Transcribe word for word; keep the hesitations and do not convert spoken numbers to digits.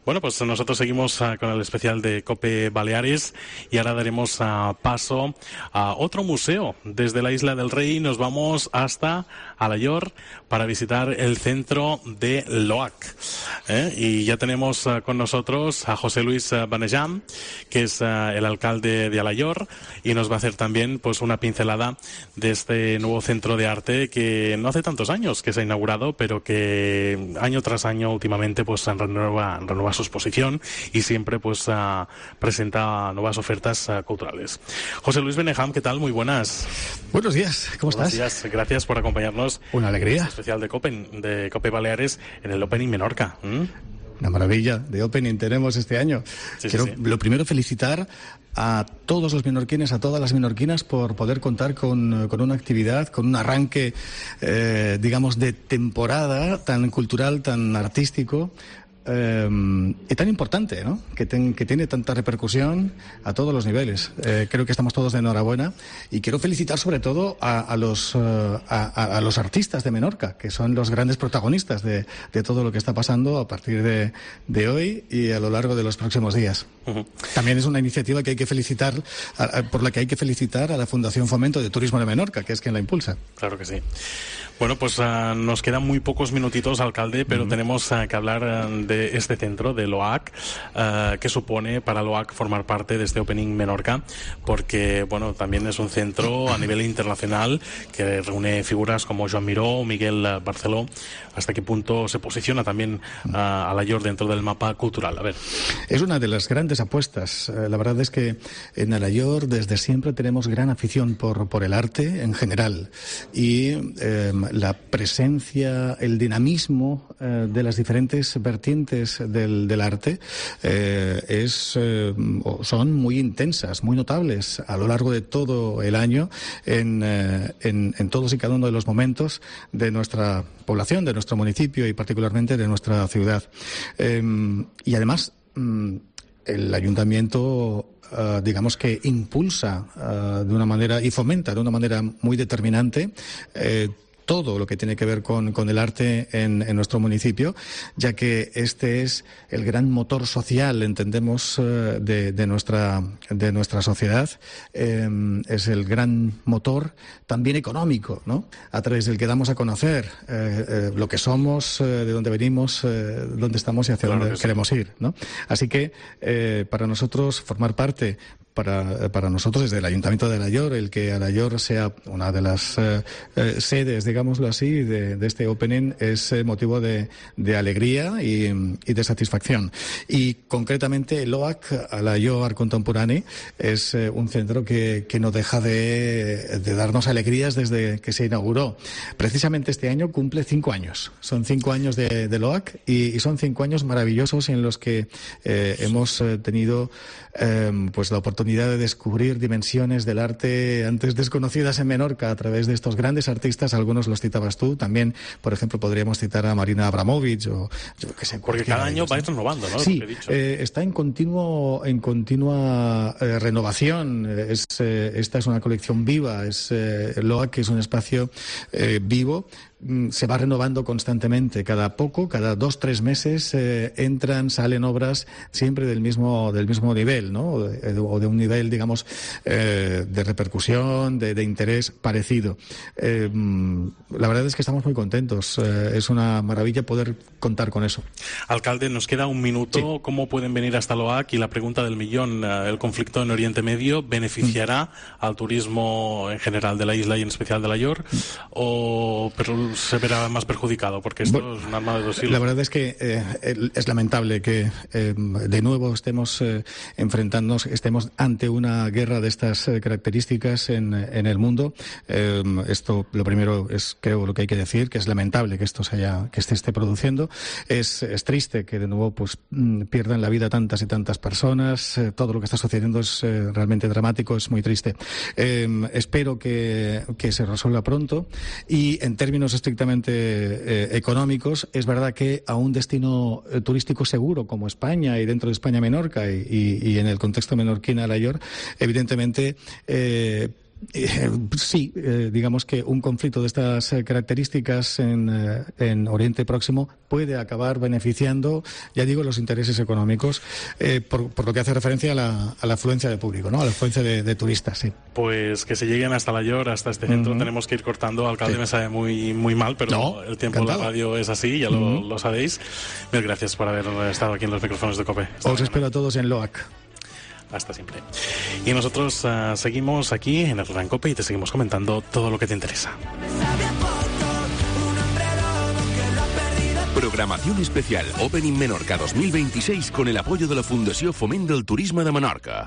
Bueno, pues nosotros seguimos uh, con el especial de COPE Baleares y ahora daremos uh, paso a otro museo. Desde la Isla del Rey nos vamos hasta Alaior para visitar el centro de L O A C. ¿eh? Y ya tenemos uh, con nosotros a José Luis uh, Benejam, que es uh, el alcalde de Alaior, y nos va a hacer también pues una pincelada de este nuevo centro de arte que no hace tantos años que se ha inaugurado, pero que año tras año últimamente pues renueva, renueva su exposición y siempre pues uh, presenta nuevas ofertas uh, culturales. José Luis Benejam, ¿qué tal? Muy buenas. Buenos días, ¿cómo Buenos estás? Días. Gracias por acompañarnos. Una alegría. En este especial de COPE, de COPE Baleares en el Opening Menorca. ¿Mm? Una maravilla de opening tenemos este año. Sí, Quiero, sí, sí. lo primero, felicitar a todos los menorquines, a todas las menorquinas por poder contar con, con una actividad, con un arranque, eh, digamos, de temporada tan cultural, tan artístico. Eh, y tan importante, ¿no? Que, ten, que tiene tanta repercusión a todos los niveles. Eh, creo que estamos todos de enhorabuena y quiero felicitar sobre todo a, a, los, uh, a, a los artistas de Menorca, que son los grandes protagonistas de, de todo lo que está pasando a partir de, de hoy y a lo largo de los próximos días. Uh-huh. También es una iniciativa que hay que felicitar, a, a, por la que hay que felicitar a la Fundación Fomento de Turismo de Menorca, que es quien la impulsa. Claro que sí. Bueno, pues uh, nos quedan muy pocos minutitos, alcalde, pero uh-huh. tenemos uh, que hablar uh, de este centro, de L O A C, uh, que supone para L O A C formar parte de este Opening Menorca, porque, bueno, también es un centro a nivel internacional que reúne figuras como Joan Miró o Miguel Barceló. ¿Hasta qué punto se posiciona también uh, Alaior dentro del mapa cultural? A ver. Es una de las grandes apuestas. Uh, la verdad es que en Alaior desde siempre tenemos gran afición por, por el arte en general y eh, la presencia, el dinamismo eh, de las diferentes vertientes del, del arte eh, es, eh, son muy intensas, muy notables a lo largo de todo el año en, eh, en, en todos y cada uno de los momentos de nuestra población, de nuestro municipio y particularmente de nuestra ciudad. Eh, y además, mm, el ayuntamiento Uh, digamos que impulsa uh, de una manera y fomenta de una manera muy determinante eh, todo lo que tiene que ver con, con el arte en, en nuestro municipio, ya que este es el gran motor social, entendemos, uh, de, de nuestra de nuestra sociedad. Eh, es el gran motor también económico, ¿no? A través del que damos a conocer eh, eh, lo que somos, eh, de dónde venimos, eh, dónde estamos y hacia claro dónde que queremos sí. ir, ¿no? Así que eh, para nosotros formar parte Para, para nosotros desde el Ayuntamiento de Alaior, el que Alaior sea una de las eh, eh, sedes, digámoslo así, de, de este opening es eh, motivo de, de alegría y, y de satisfacción. Y concretamente el L O A C, Alaior Art Contemporani, es eh, un centro que, que no deja de, de darnos alegrías desde que se inauguró. Precisamente este año cumple cinco años. Son cinco años de, de L O A C y, y son cinco años maravillosos en los que eh, hemos eh, tenido eh, pues la oportunidad de descubrir dimensiones del arte antes desconocidas en Menorca a través de estos grandes artistas. Algunos los citabas tú. También, por ejemplo, podríamos citar a Marina Abramovic o yo qué sé. Porque cada año vais renovando, ¿no? Sí, eh, está en continuo, en continua eh, renovación. Es, eh, esta es una colección viva. Es eh, L O A C, que es un espacio eh, vivo. Se va renovando constantemente, cada poco, cada dos, tres meses eh, entran, salen obras siempre del mismo del mismo nivel, ¿no? O de, o de un nivel, digamos, eh, de repercusión, de, de interés parecido. Eh, la verdad es que estamos muy contentos. Eh, es una maravilla poder contar con eso. Alcalde, nos queda un minuto. Sí. ¿Cómo pueden venir hasta L O A C? Y la pregunta del millón, ¿el conflicto en Oriente Medio beneficiará mm. al turismo en general de la isla y en especial de Alaior? Mm. ¿O pero se verá más perjudicado? Porque esto bueno, es un arma de dos filos. La verdad es que eh, es lamentable que eh, de nuevo estemos eh, enfrentándonos, estemos ante una guerra de estas eh, características en, en el mundo. Eh, esto, lo primero es, creo, lo que hay que decir, que es lamentable que esto se haya, que se esté produciendo. Es, es triste que de nuevo pues pierdan la vida tantas y tantas personas. Eh, todo lo que está sucediendo es eh, realmente dramático, es muy triste. Eh, espero que, que se resuelva pronto y en términos estrictamente eh, económicos, es verdad que a un destino eh, turístico seguro como España y dentro de España Menorca y, y, y en el contexto menorquín Alaior, evidentemente eh, Eh, sí, eh, digamos que un conflicto de estas eh, características en, eh, en Oriente Próximo puede acabar beneficiando, ya digo, los intereses económicos, eh, por, por lo que hace referencia a la, a la afluencia de público, ¿no? A la afluencia de, de turistas, sí. Pues que se lleguen hasta Alaior, hasta este centro, uh-huh. tenemos que ir cortando. Alcalde, sí. me sabe muy, muy mal, pero no, el tiempo encantado. De la radio es así, ya uh-huh. lo, lo sabéis. Mil gracias por haber estado aquí en los micrófonos de COPE. Hasta Os mañana. Espero a todos en Loac. Hasta siempre. Y nosotros uh, seguimos aquí en el Gran COPE y te seguimos comentando todo lo que te interesa. Programación especial Opening Menorca dos mil veintiséis con el apoyo de la Fundació Foment del Turisme de Menorca.